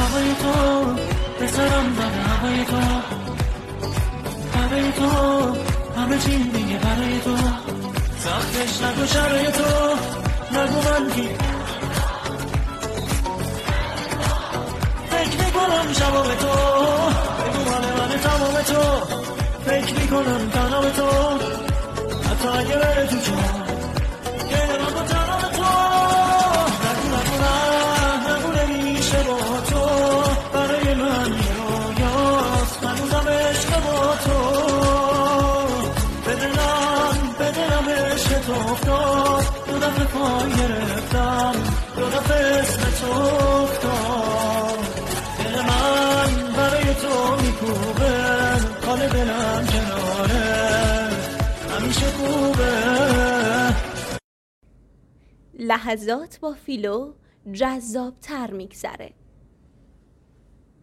هوای تو به سرم زده، هوای تو برای تو همه چی دیگه برای تو، سختش نگو شرای تو، نگو من کی فکر میکنم شبا به تو، بگو من تمام تو، فکر میکنم تنها تو، حتی اگه بره تو چون گرم با تنها تو، نگو نمیشه با تو، برای من یه رویاست هنوزم عشق با تو، به دلم عشق تو افتاد، دو دفعه پای گرفتم، دو دفعه اسم تو افتاد، دل من برای تو میکوبه، حال دلم کناره همیشه خوبه. لحظات با فیلو جذاب تر میگذره.